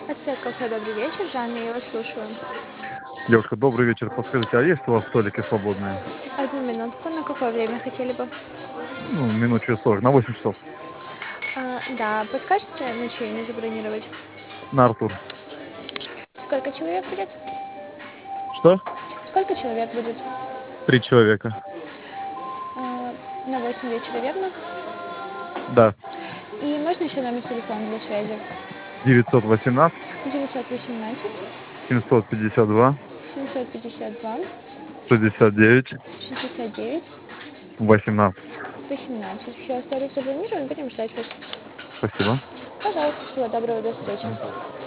Ацтек кафе, добрый вечер. Жанна, я вас слушаю. Девушка, добрый вечер. Подскажите, а есть у вас столики свободные? Одну минутку. На какое время хотели бы? Ну, минут через 40, на 8 часов. Да, подскажете ночевание забронировать? На Артур. Сколько человек будет? Что? Сколько человек будет? 3 человека. На 8 вечера, верно? Да. И можно еще номер телефона для связи? 918 918 752 752 69 69 18. 18. Все, столик забронирован, будем ждать вас. Спасибо. Пожалуйста, всего доброго, до встречи.